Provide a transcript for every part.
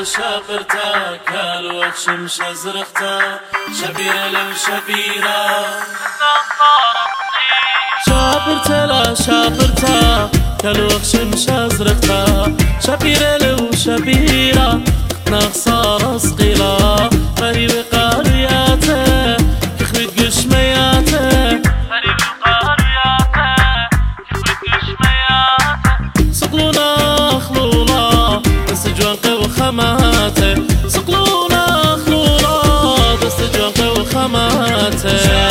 شابرتا كالو شمش ازرقتا شبيرة لو شبيرة شابرتا كالو شمش ازرقتا شبيرة لو شبيرة نخسارة صغيرة غريب قارياته كخريت قشمياته غريب قارياته كخريت قشمياته صقلونا خلولا بس جوانقي وخماته صقلونا خلولا بس جوانقي وخماته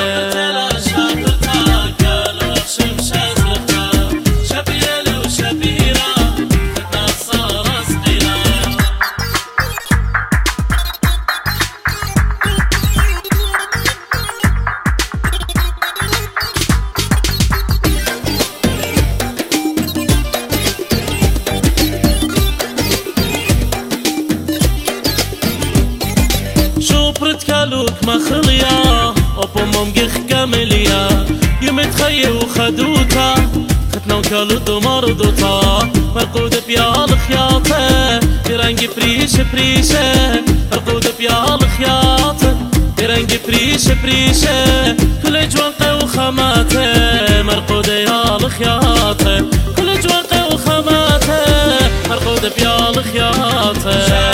شوبرت كالوك مخليا أبو ممجخ كامليا يمتخي وخدوتا ختنا وكالود ومرضوتا مرقود بيال خياطة برنج بريشة مرقود بيال خياطة برنج بريشة كل جوانقي وخماته مرقود يال خياطة كل جوانقي وخماته مرقود بيال خياطة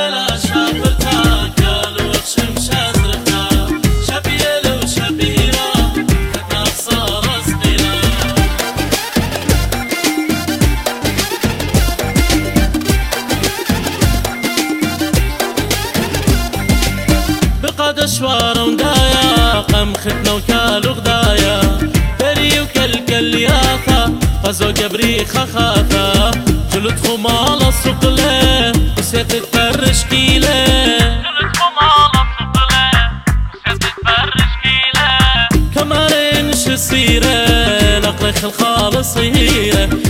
شوارة ودايا قم ختنا وكالو غدايا بري وكالكلياثة غزو قبري خخاثة جلد خمالة الصقلة وسيت تفرش كيلة جلد خمالة الصقلة وسيت تفرش كيلة كمارين شصيرة لقلخ الخالص صيرة